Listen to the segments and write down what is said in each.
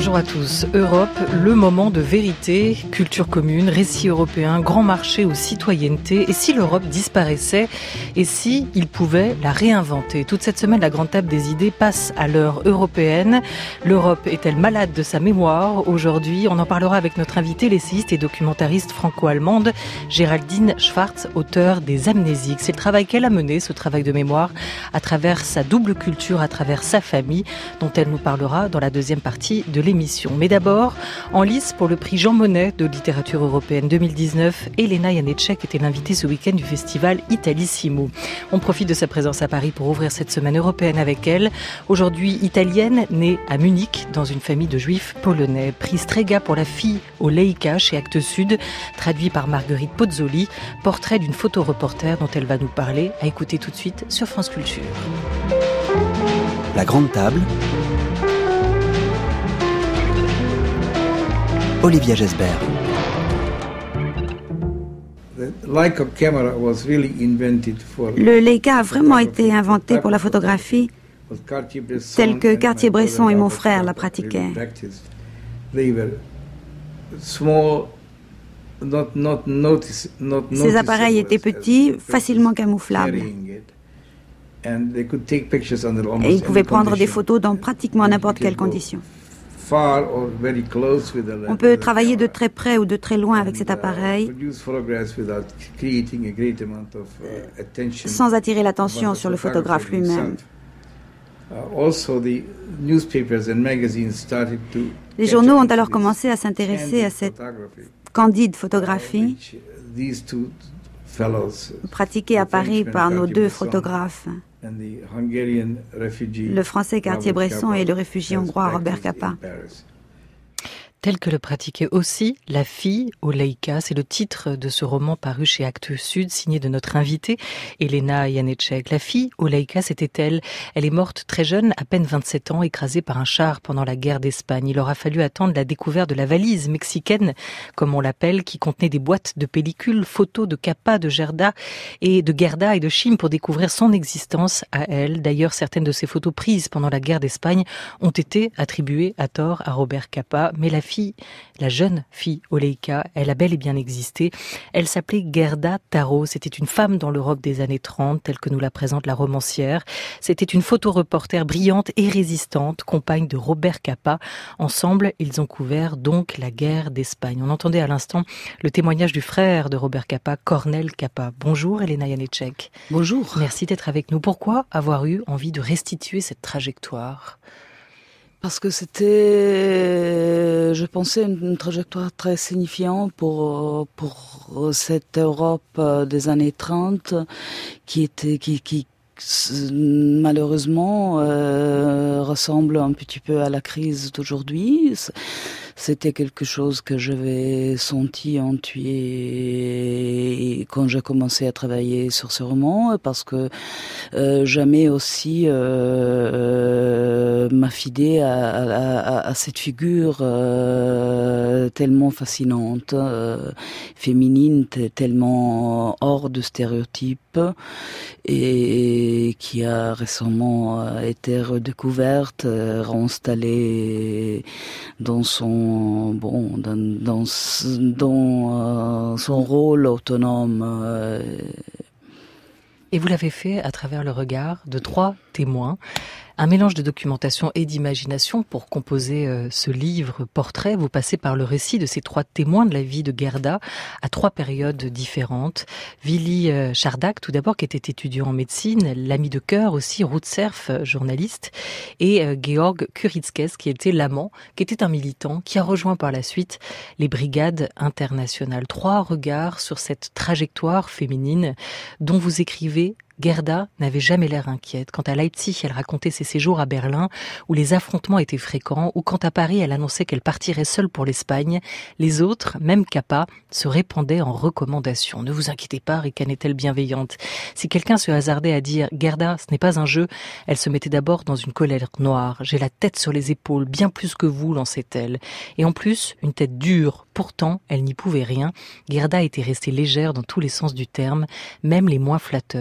Bonjour à tous. Europe, le moment de vérité, culture commune, récit européen, grand marché aux citoyennetés. Et si l'Europe disparaissait? Et si il pouvait la réinventer? Toute cette semaine, la grande table des idées passe à l'heure européenne. L'Europe est-elle malade de sa mémoire? Aujourd'hui, on en parlera avec notre invitée, l'essayiste et documentariste franco-allemande Géraldine Schwartz, auteure des Amnésiques. C'est le travail qu'elle a mené, ce travail de mémoire, à travers sa double culture, à travers sa famille, dont elle nous parlera dans la deuxième partie de l'émission. Mais d'abord, en lice pour le prix Jean Monnet de littérature européenne 2019, Elena Janecek était l'invitée ce week-end du festival Italissimo. On profite de sa présence à Paris pour ouvrir cette semaine européenne avec elle. Aujourd'hui italienne, née à Munich dans une famille de juifs polonais. Prix Strega pour la fille au Leica chez Actes Sud, traduit par Marguerite Pozzoli. Portrait d'une photoreporter dont elle va nous parler. À écouter tout de suite sur France Culture. La grande table. Olivia Gesbert. Le Leica a vraiment été inventé pour la photographie, tel que Cartier-Bresson et mon frère la pratiquaient. Ces appareils étaient petits, facilement camouflables. Et ils pouvaient prendre des photos dans pratiquement n'importe quelle condition. On peut travailler de très près ou de très loin avec cet appareil sans attirer l'attention sur le photographe lui-même. Les journaux ont alors commencé à s'intéresser à cette candide photographie pratiquée à Paris par nos deux photographes, le français Cartier-Bresson et le réfugié hongrois Robert Capa. Telle que le pratiquait aussi la fille au Leica. C'est le titre de ce roman paru chez Actes Sud, signé de notre invitée, Elena Janecek. La fille au Leica, c'était elle. Elle est morte très jeune, à peine 27 ans, écrasée par un char pendant la guerre d'Espagne. Il aura fallu attendre la découverte de la valise mexicaine, comme on l'appelle, qui contenait des boîtes de pellicules, photos de Capa, de Gerda et de Chim pour découvrir son existence à elle. D'ailleurs, certaines de ces photos prises pendant la guerre d'Espagne ont été attribuées à tort à Robert Capa. Mais la jeune fille au Leica, elle a bel et bien existé. Elle s'appelait Gerda Taro. C'était une femme dans le rock des années 30, telle que nous la présente la romancière. C'était une photoreporter brillante et résistante, compagne de Robert Capa. Ensemble, ils ont couvert donc la guerre d'Espagne. On entendait à l'instant le témoignage du frère de Robert Capa, Cornel Capa. Bonjour Elena Janecek. Bonjour. Merci d'être avec nous. Pourquoi avoir eu envie de restituer cette trajectoire ? Parce que c'était, je pensais, une trajectoire très signifiante pour cette Europe des années 30 qui malheureusement ressemble un petit peu à la crise d'aujourd'hui. C'était quelque chose que j'avais senti intuit quand j'ai commencé à travailler sur ce roman, parce que jamais aussi m'affidé à cette figure tellement fascinante, féminine, tellement hors de stéréotypes, et qui a récemment été redécouverte, réinstallée dans son son rôle autonome. Et vous l'avez fait à travers le regard de 3 témoins. Un mélange de documentation et d'imagination pour composer ce livre portrait. Vous passez par le récit de ces 3 témoins de la vie de Gerda à 3 périodes différentes. Willy Schardak, tout d'abord, qui était étudiant en médecine, l'ami de cœur aussi, Ruth Serf, journaliste, et Georg Kuritzkes, qui était l'amant, qui était un militant, qui a rejoint par la suite les brigades internationales. 3 regards sur cette trajectoire féminine dont vous écrivez: Gerda n'avait jamais l'air inquiète. Quand à Leipzig, elle racontait ses séjours à Berlin, où les affrontements étaient fréquents, ou quand à Paris, elle annonçait qu'elle partirait seule pour l'Espagne, les autres, même Capa, se répandaient en recommandations. Ne vous inquiétez pas, ricanait-elle bienveillante. Si quelqu'un se hasardait à dire « Gerda, ce n'est pas un jeu », elle se mettait d'abord dans une colère noire. « J'ai la tête sur les épaules, bien plus que vous », lançait-elle. Et en plus, une tête dure. Pourtant, elle n'y pouvait rien. Gerda était restée légère dans tous les sens du terme, même les moins flatteurs.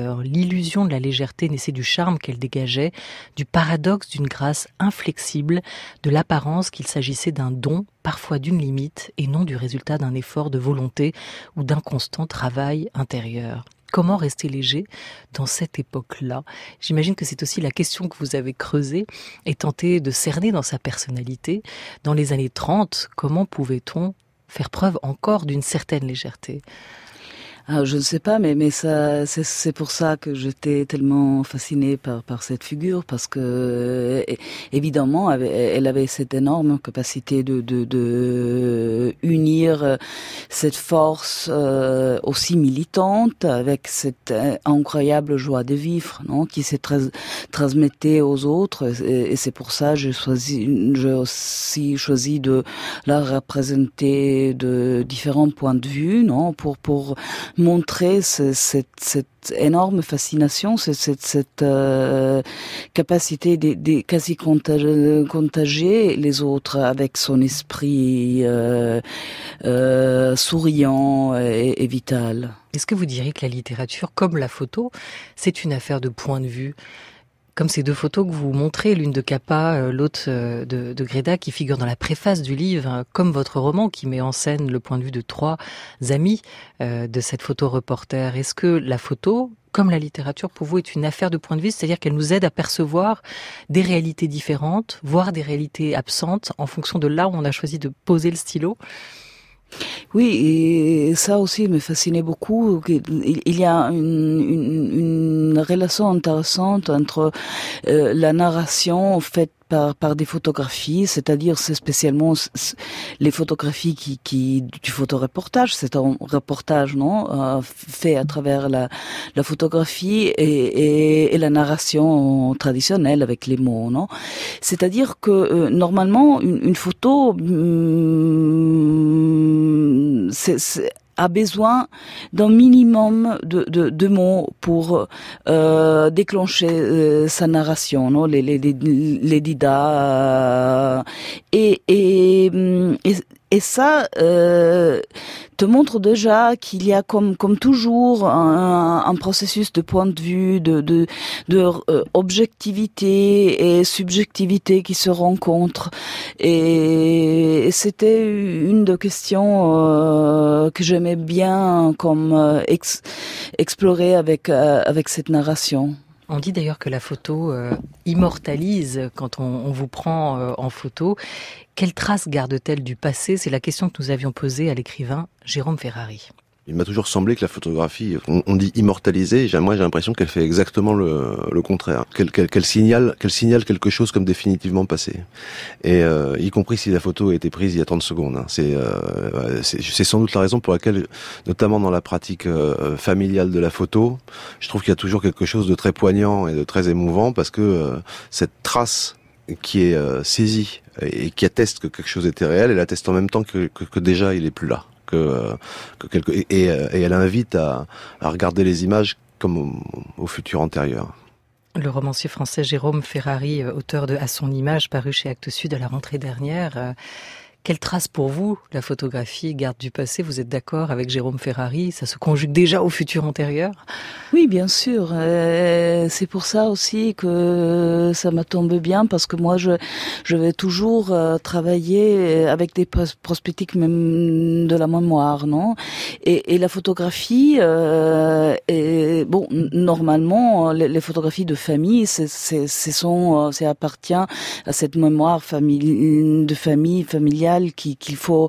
l'illusion de la légèreté naissait du charme qu'elle dégageait, du paradoxe d'une grâce inflexible, de l'apparence qu'il s'agissait d'un don, parfois d'une limite, et non du résultat d'un effort de volonté ou d'un constant travail intérieur. Comment rester léger dans cette époque-là ? J'imagine que c'est aussi la question que vous avez creusée et tenté de cerner dans sa personnalité. Dans les années 30, comment pouvait-on faire preuve encore d'une certaine légèreté ? Je ne sais pas, mais ça, c'est pour ça que j'étais tellement fascinée par cette figure, parce que évidemment, elle avait cette énorme capacité de unir cette force aussi militante avec cette incroyable joie de vivre, non, qui s'est transmettait aux autres, et c'est pour ça que j'ai aussi choisi de la représenter de différents points de vue, non, pour montrer cette énorme fascination, cette capacité de quasi contagier les autres avec son esprit souriant et vital. Est-ce que vous diriez que la littérature, comme la photo, c'est une affaire de point de vue ? Comme ces deux photos que vous montrez, l'une de Capa, l'autre de Gréda, qui figurent dans la préface du livre, comme votre roman qui met en scène le point de vue de trois amis de cette photo-reporter. Est-ce que la photo, comme la littérature, pour vous, est une affaire de point de vue, c'est-à-dire qu'elle nous aide à percevoir des réalités différentes, voire des réalités absentes, en fonction de là où on a choisi de poser le stylo ? Oui, et ça aussi me fascinait beaucoup. Il y a une relation intéressante entre la narration faite par des photographies, c'est-à-dire c'est spécialement les photographies qui du photoreportage, c'est un reportage, non, fait à travers la photographie et la narration traditionnelle avec les mots, non. C'est-à-dire que normalement une photo a besoin d'un minimum de mots pour déclencher sa narration, non, les didas, et ça te montre déjà qu'il y a comme toujours un processus de point de vue, de objectivité et subjectivité qui se rencontrent, et c'était une des questions que j'aimais bien comme explorer avec cette narration. On dit d'ailleurs que la photo immortalise quand on vous prend en photo. Quelle trace garde-t-elle du passé ? C'est la question que nous avions posée à l'écrivain Jérôme Ferrari. Il m'a toujours semblé que la photographie, on dit immortaliser, moi j'ai l'impression qu'elle fait exactement le contraire, qu'elle signale quelque chose comme définitivement passé, et y compris si la photo a été prise il y a 30 secondes. C'est sans doute la raison pour laquelle, notamment dans la pratique familiale de la photo, je trouve qu'il y a toujours quelque chose de très poignant et de très émouvant, parce que cette trace qui est saisie et qui atteste que quelque chose était réel, elle atteste en même temps que déjà il est plus là. Et elle invite à regarder les images comme au futur antérieur. Le romancier français Jérôme Ferrari, auteur de À son image, paru chez Actes Sud à la rentrée dernière. Quelle trace pour vous la photographie garde du passé ? Vous êtes d'accord avec Jérôme Ferrari ? Ça se conjugue déjà au futur antérieur ? Oui, bien sûr. C'est pour ça aussi que ça me tombe bien, parce que moi, je vais toujours travailler avec des prospectiques même de la mémoire, non ? Et la photographie, normalement, les photographies de famille, ça appartient à cette mémoire familiale qu'il faut,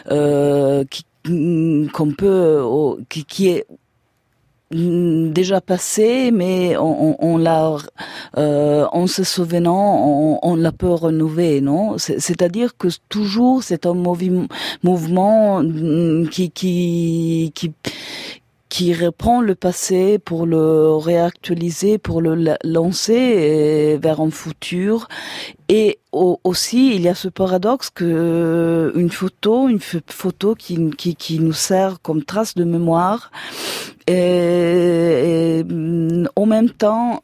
qu'on peut, qui est déjà passé, mais on l'a, en se souvenant, on la peut renouveler, non ? C'est-à-dire que toujours c'est un mouvement qui reprend le passé pour le réactualiser, pour le lancer vers un futur. Et aussi, il y a ce paradoxe que une photo qui nous sert comme trace de mémoire, et en même temps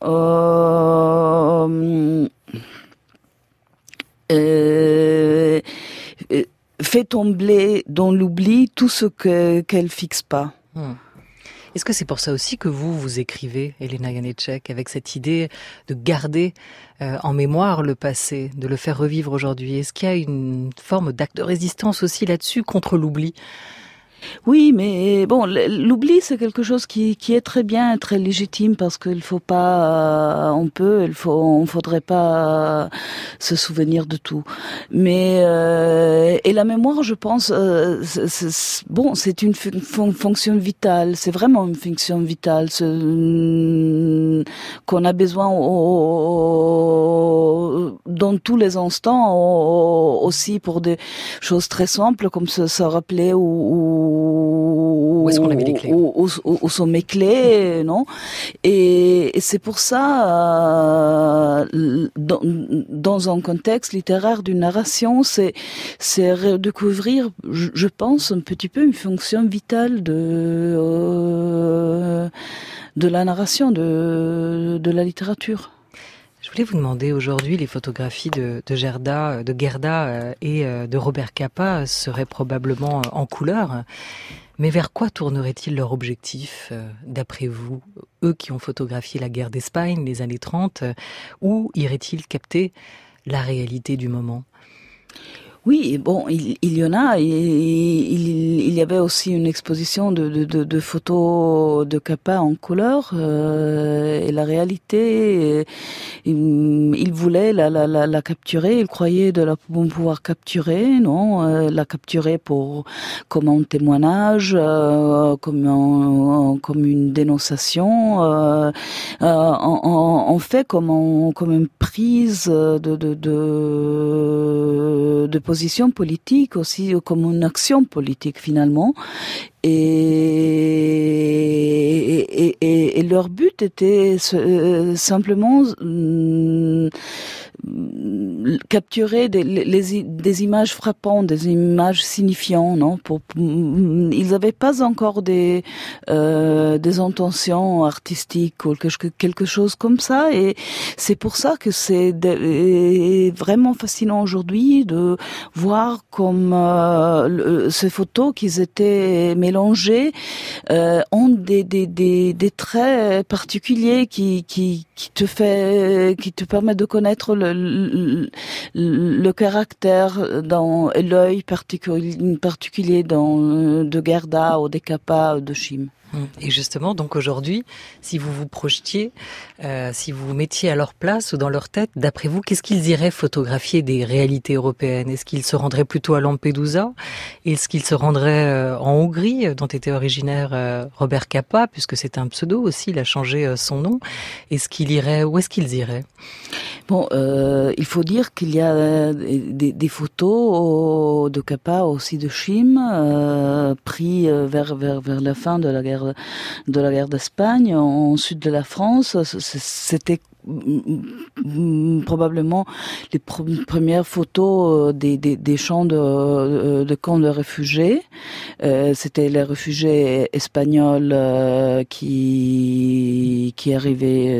fait tomber dans l'oubli tout ce qu'elle fixe pas. Est-ce que c'est pour ça aussi que vous écrivez, Elena Janeček, avec cette idée de garder en mémoire le passé, de le faire revivre aujourd'hui? Est-ce qu'il y a une forme d'acte de résistance aussi là-dessus contre l'oubli? Oui, mais bon, l'oubli c'est quelque chose qui est très bien, très légitime, parce qu'il faut pas, on faudrait pas se souvenir de tout. Mais et la mémoire, je pense, c'est une fonction vitale. C'est vraiment une fonction vitale qu'on a besoin dans tous les instants, aussi pour des choses très simples comme se rappeler où est-ce qu'on a mis les clés, où sont mes clés, non? Et c'est pour ça, dans un contexte littéraire d'une narration, c'est redécouvrir, je pense, un petit peu une fonction vitale de la narration, de la littérature. Je voulais vous demander aujourd'hui, les photographies de Gerda et de Robert Capa seraient probablement en couleur. Mais vers quoi tournerait-il leur objectif, d'après vous, eux qui ont photographié la guerre d'Espagne, les années 30, où iraient-ils capter la réalité du moment ? Oui, bon, il y en a. Il y avait aussi une exposition de photos de Capa en couleur, et la réalité, il voulait la capturer. Il croyait de la pouvoir capturer, non, la capturer comme un témoignage, comme une dénonciation, en fait comme une prise de position politique aussi, comme une action politique finalement. Et leur but était simplement capturer des images frappantes, des images signifiantes, non? Ils n'avaient pas encore des intentions artistiques ou quelque chose comme ça, et c'est pour ça que c'est vraiment fascinant aujourd'hui de voir comme ces photos qui étaient mélangées ont des traits particuliers qui te permettent de connaître le caractère et l'œil particulier de Gerda ou de Capa ou de Chim. Et justement, donc aujourd'hui, si vous vous projetiez, si vous vous mettiez à leur place ou dans leur tête, d'après vous, qu'est-ce qu'ils iraient photographier des réalités européennes? Est-ce qu'ils se rendraient plutôt à Lampedusa? Est-ce qu'ils se rendraient en Hongrie, dont était originaire Robert Capa, puisque c'est un pseudo aussi, il a changé son nom? Où est-ce qu'ils iraient? Bon, il faut dire qu'il y a des photos de Capa, aussi de Chim, pris vers la fin de la guerre d'Espagne, au sud de la France. C'était probablement les premières photos des champs de camps de réfugiés. C'était les réfugiés espagnols qui arrivaient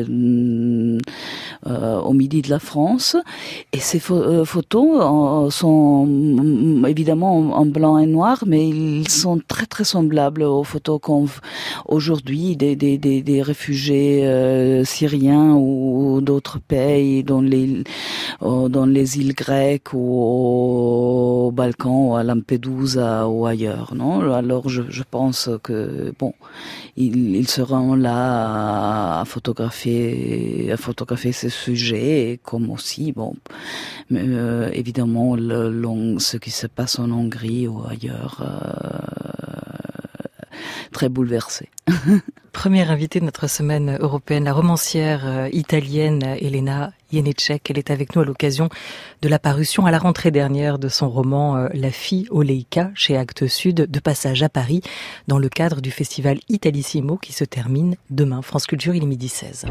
au midi de la France. Et ces photos sont évidemment en blanc et noir, mais ils sont très très semblables aux photos qu'on aujourd'hui des réfugiés syriens ou d'autres pays dans les îles grecques ou aux Balkans ou à Lampedusa ou ailleurs, non? Alors je pense que bon, ils seront là à photographier ces sujets, comme aussi bon, évidemment ce qui se passe en Hongrie ou ailleurs, très bouleversé. Première invitée de notre semaine européenne, la romancière italienne Elena Janeček. Elle est avec nous à l'occasion de la parution à la rentrée dernière de son roman La fille Oleïka chez Actes Sud, de passage à Paris dans le cadre du festival Italissimo qui se termine demain. France Culture, il est 12h16.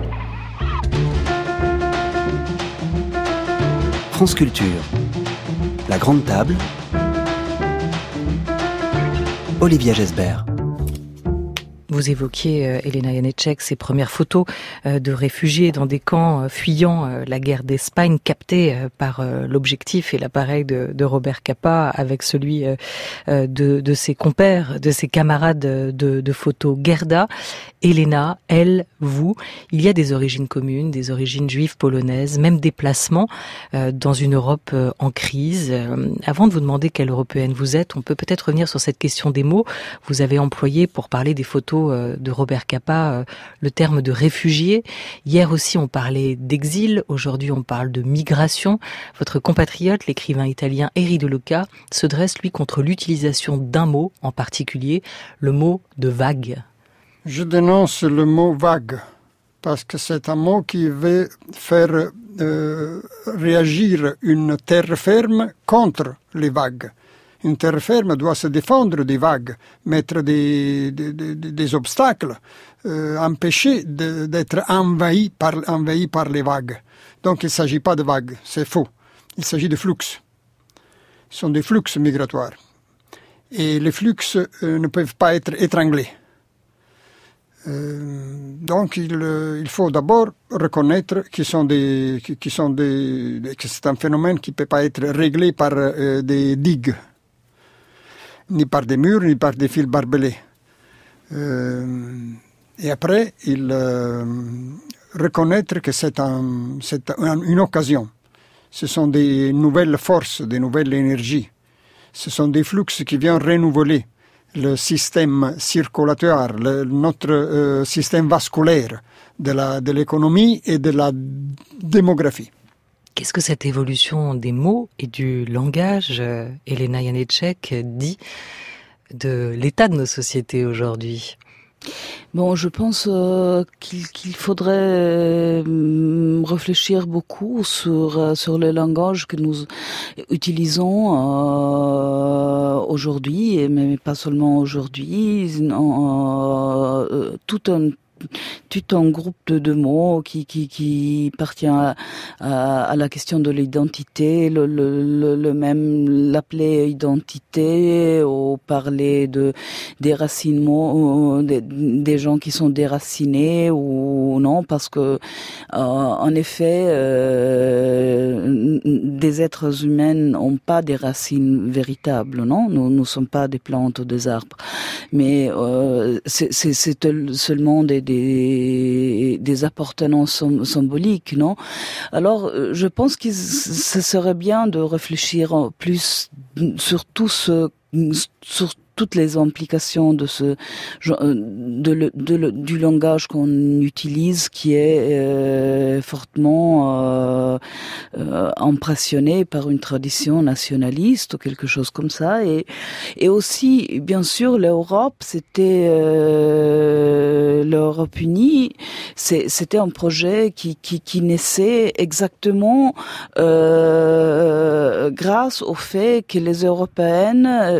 France Culture, la grande table, Olivia Gesbert. Vous évoquiez, Elena Janecek, ces premières photos de réfugiés dans des camps fuyant la guerre d'Espagne, captées par l'objectif et l'appareil de Robert Capa avec celui de ses compères, de ses camarades de photos. Gerda, Elena, elle, vous, il y a des origines communes, des origines juives polonaises, même des placements dans une Europe en crise. Avant de vous demander quelle Européenne vous êtes, on peut peut-être revenir sur cette question des mots. Vous avez employé, pour parler des photos de Robert Capa, le terme de réfugié. Hier aussi, on parlait d'exil. Aujourd'hui, on parle de migration. Votre compatriote, l'écrivain italien Eri De Luca, se dresse, lui, contre l'utilisation d'un mot en particulier, le mot de vague. Je dénonce le mot vague, parce que c'est un mot qui veut faire réagir une terre ferme contre les vagues. Une terre ferme doit se défendre des vagues, mettre des obstacles, empêcher d'être envahi par les vagues. Donc il ne s'agit pas de vagues, c'est faux. Il s'agit de flux. Ce sont des flux migratoires. Et les flux ne peuvent pas être étranglés. Donc il faut d'abord reconnaître que c'est un phénomène qui ne peut pas être réglé par des digues, ni par des murs, ni par des fils barbelés. Et après, reconnaître que c'est une occasion. Ce sont des nouvelles forces, des nouvelles énergies. Ce sont des flux qui viennent renouveler le système circulatoire, notre système vasculaire de l'économie et de la démographie. Qu'est-ce que cette évolution des mots et du langage, Elena Janecek, dit de l'état de nos sociétés aujourd'hui ? Bon, je pense qu'il faudrait réfléchir beaucoup sur le langage que nous utilisons aujourd'hui, mais pas seulement aujourd'hui, tout un groupe de mots qui appartient à la question de l'identité, le même l'appeler identité, ou parler de déracinement, des gens qui sont déracinés ou non, parce que en effet des êtres humains n'ont pas des racines véritables, non, nous sommes pas des plantes ou des arbres, mais c'est seulement des appartenances symboliques, non? Alors, je pense que ce serait bien de réfléchir plus sur sur toutes les implications de du langage qu'on utilise, qui est fortement impressionné par une tradition nationaliste ou quelque chose comme ça, et aussi bien sûr l'Europe, c'était l'Europe unie, c'était un projet qui naissait exactement grâce au fait que les Européennes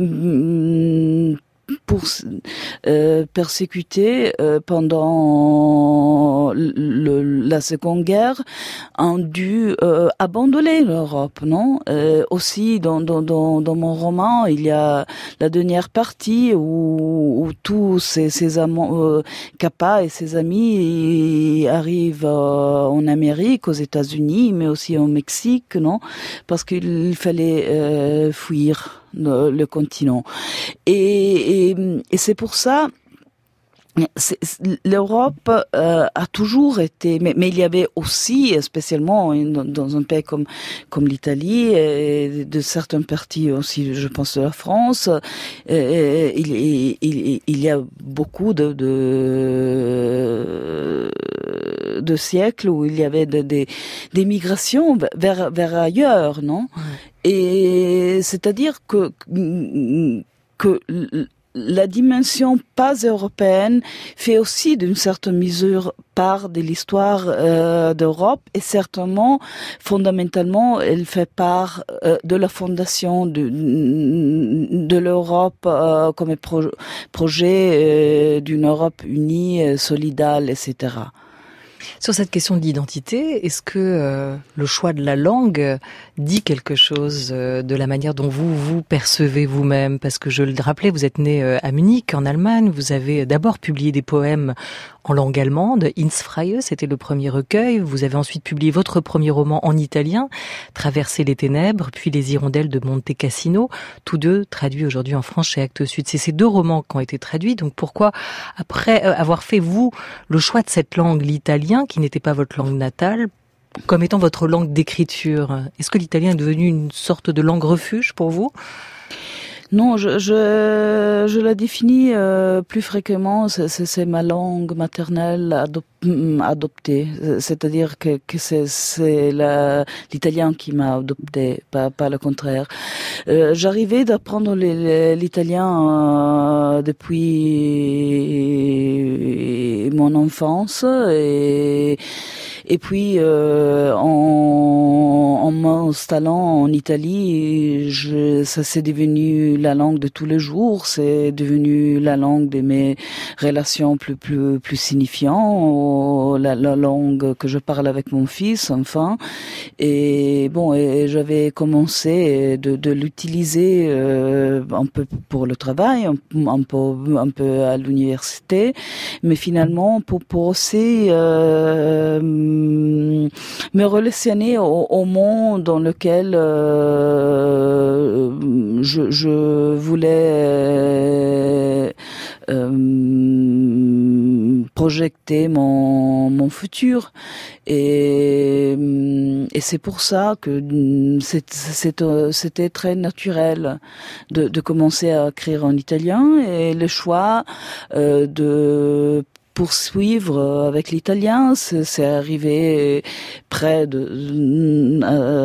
persécutés pendant la Seconde Guerre ont dû abandonner l'Europe, non? Aussi dans mon roman, il y a la dernière partie où tous ses amants, Capa et ses amis arrivent en Amérique, aux États-Unis, mais aussi au Mexique, non? Parce qu'il fallait fuir le continent. Et c'est pour ça, l'Europe a toujours été, mais il y avait aussi, spécialement dans un pays comme l'Italie, et de certaines parties aussi, je pense, de la France, il y a beaucoup de siècles où il y avait des migrations vers ailleurs, non? Et c'est-à-dire que la dimension pas européenne fait aussi d'une certaine mesure part de l'histoire d'Europe, et certainement, fondamentalement, elle fait part de la fondation de l'Europe comme projet d'une Europe unie, solidaire, etc. Sur cette question d'identité, est-ce que le choix de la langue dit quelque chose de la manière dont vous percevez vous-même? Parce que je le rappelais, vous êtes né à Munich, en Allemagne. Vous avez d'abord publié des poèmes en langue allemande. Ins Freie, c'était le premier recueil. Vous avez ensuite publié votre premier roman en italien, Traverser les ténèbres, puis Les hirondelles de Monte Cassino, tous deux traduits aujourd'hui en France chez Actes Sud. C'est ces deux romans qui ont été traduits. Donc pourquoi, après avoir fait, vous, le choix de cette langue, l'italien, qui n'était pas votre langue natale, comme étant votre langue d'écriture, est-ce que l'italien est devenu une sorte de langue refuge pour vous? Non, je la définis plus fréquemment. C'est ma langue maternelle adoptée. C'est-à-dire que c'est l'italien qui m'a adopté, pas le contraire. J'arrivais d'apprendre l'italien depuis mon enfance et puis en m'installant en Italie, ça s'est devenu la langue de tous les jours, c'est devenu la langue de mes relations plus signifiantes, la langue que je parle avec mon fils, enfin. Et bon, et j'avais commencé de l'utiliser un peu pour le travail, un peu à l'université, mais finalement pour aussi me relationner au monde dans lequel je voulais projeter mon futur, et c'est pour ça que c'était très naturel de commencer à écrire en italien, et le choix de poursuivre avec l'italien, c'est arrivé près de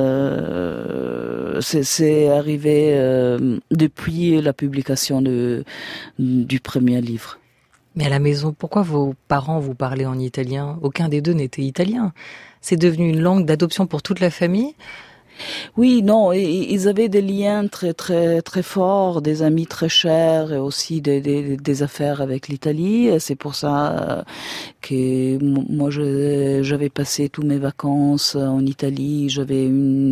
c'est arrivé depuis la publication du premier livre. Mais à la maison, pourquoi vos parents vous parlaient en italien? Aucun des deux n'était italien. C'est devenu une langue d'adoption pour toute la famille? Oui, non, ils avaient des liens très très très forts, des amis très chers, et aussi des affaires avec l'Italie. C'est pour ça que moi j'avais passé tous mes vacances en Italie. J'avais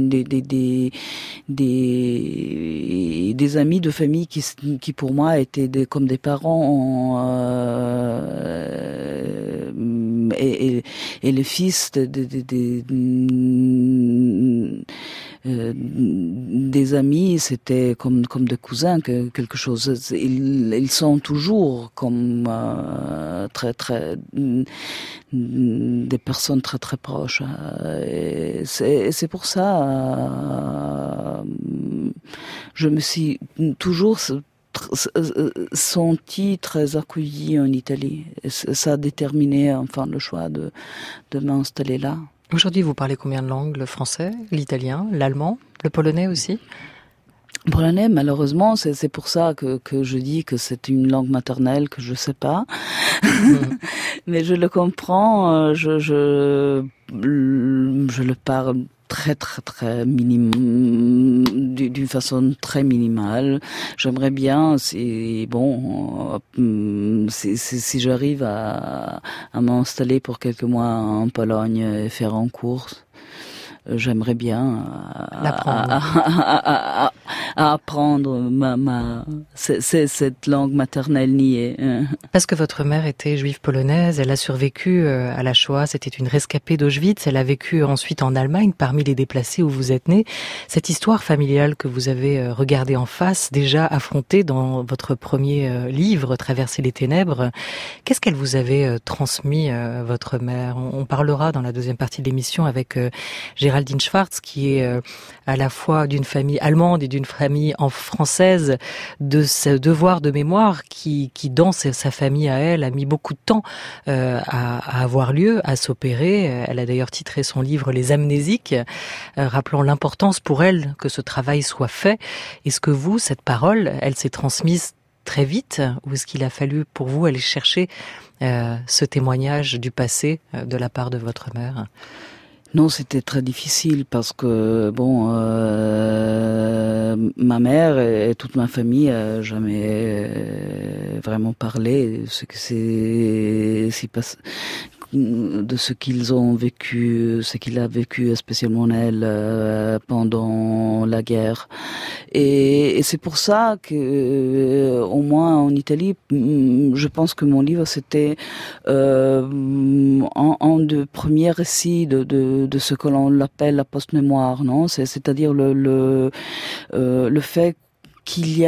des amis de famille qui pour moi étaient comme des parents, et les fils des amis, c'était comme des cousins, quelque chose. Ils sont toujours comme très très des personnes très très proches. Et c'est pour ça je me suis toujours senti très accueilli en Italie. Ça a déterminé enfin le choix de m'installer là. Aujourd'hui, vous parlez combien de langues? Le français, l'italien, l'allemand, le polonais aussi? Le polonais, malheureusement, c'est pour ça que je dis que c'est une langue maternelle que je sais pas. Mais je le comprends, je le parle très très très d'une façon très minimale. J'aimerais bien, si j'arrive à m'installer pour quelques mois en Pologne et faire un cours, j'aimerais bien apprendre cette langue maternelle niée. Parce que votre mère était juive polonaise, elle a survécu à la Shoah, c'était une rescapée d'Auschwitz, elle a vécu ensuite en Allemagne parmi les déplacés où vous êtes né. Cette histoire familiale que vous avez regardée en face, déjà affrontée dans votre premier livre, Traverser les ténèbres, qu'est-ce qu'elle vous avait transmis, votre mère? On parlera dans la deuxième partie de l'émission avec Géraldine Schwartz, qui est à la fois d'une famille allemande et d'une famille française, de ce devoir de mémoire qui dans sa famille à elle, a mis beaucoup de temps à avoir lieu, à s'opérer. Elle a d'ailleurs titré son livre Les Amnésiques, rappelant l'importance pour elle que ce travail soit fait. Est-ce que vous, cette parole, elle s'est transmise très vite, ou est-ce qu'il a fallu pour vous aller chercher ce témoignage du passé de la part de votre mère? Non, c'était très difficile parce que ma mère et toute ma famille n'ont jamais vraiment parlé de ce que c'est ce qu'ils ont vécu, ce qu'il a vécu, spécialement elle, pendant la guerre. Et c'est pour ça que, au moins en Italie, je pense que mon livre c'était un des premiers récits de ce que l'on appelle la post-mémoire, non? C'est-à-dire le fait qu'il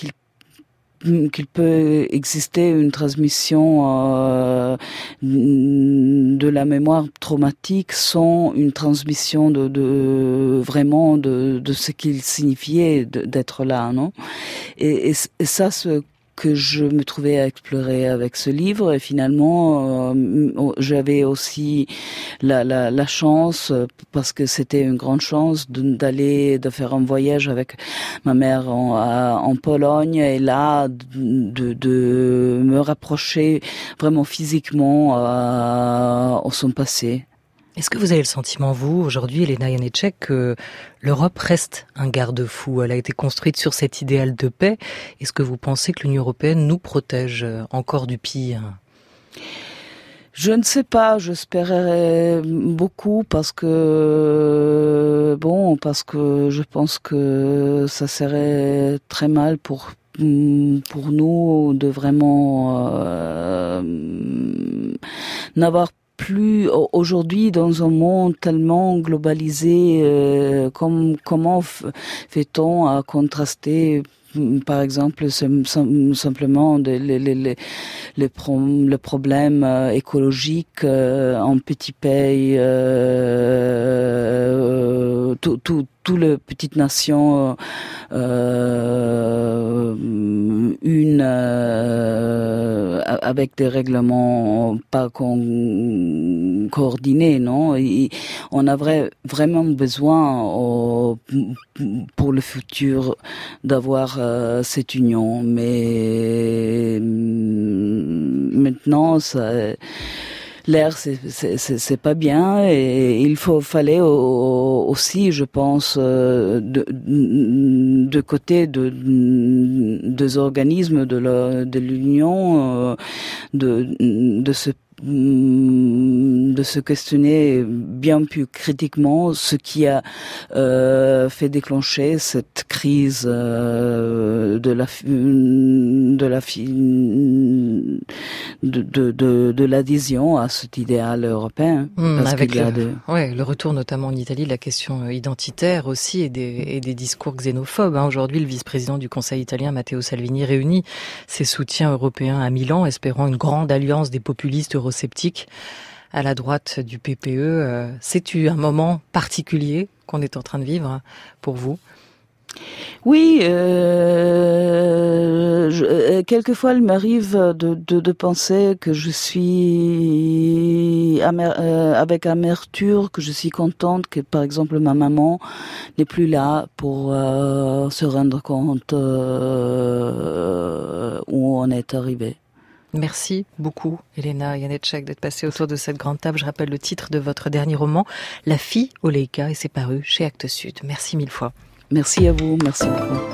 peut exister une transmission de la mémoire traumatique sans une transmission de ce qu'il signifiait d'être là, non? Et ça, ce que je me trouvais à explorer avec ce livre, et finalement j'avais aussi la chance, parce que c'était une grande chance de faire un voyage avec ma mère en Pologne, et là de me rapprocher vraiment physiquement à son passé. Est-ce que vous avez le sentiment, vous, aujourd'hui, Elena Janecek, que l'Europe reste un garde-fou? Elle a été construite sur cet idéal de paix. Est-ce que vous pensez que l'Union européenne nous protège encore du pire? Je ne sais pas, j'espérais beaucoup parce que je pense que ça serait très mal pour nous de vraiment n'avoir plus aujourd'hui dans un monde tellement globalisé, comment fait-on à contraster par exemple simplement le problème écologique en petits pays, toutes les petites nations avec des règlements pas coordonnés, non? Et on a vraiment besoin pour le futur d'avoir cette union, mais maintenant l'air c'est pas bien, et il fallait aussi, je pense, de côté des organismes de l'Union, de se questionner bien plus critiquement ce qui a fait déclencher cette crise de l'adhésion à cet idéal européen. Avec le retour notamment en Italie de la question identitaire aussi, et des discours xénophobes. Aujourd'hui, le vice-président du Conseil italien, Matteo Salvini, réunit ses soutiens européens à Milan, espérant une grande alliance des populistes eurosceptiques à la droite du PPE. C'est-tu un moment particulier qu'on est en train de vivre pour vous? Oui, quelquefois il m'arrive de penser que je suis avec amertume, que je suis contente que par exemple ma maman n'est plus là pour se rendre compte où on est arrivé. Merci beaucoup, Elena Janecek, d'être passée autour de cette grande table. Je rappelle le titre de votre dernier roman, La fille Oleïka, et c'est paru chez Actes Sud. Merci mille fois. Merci à vous, merci beaucoup.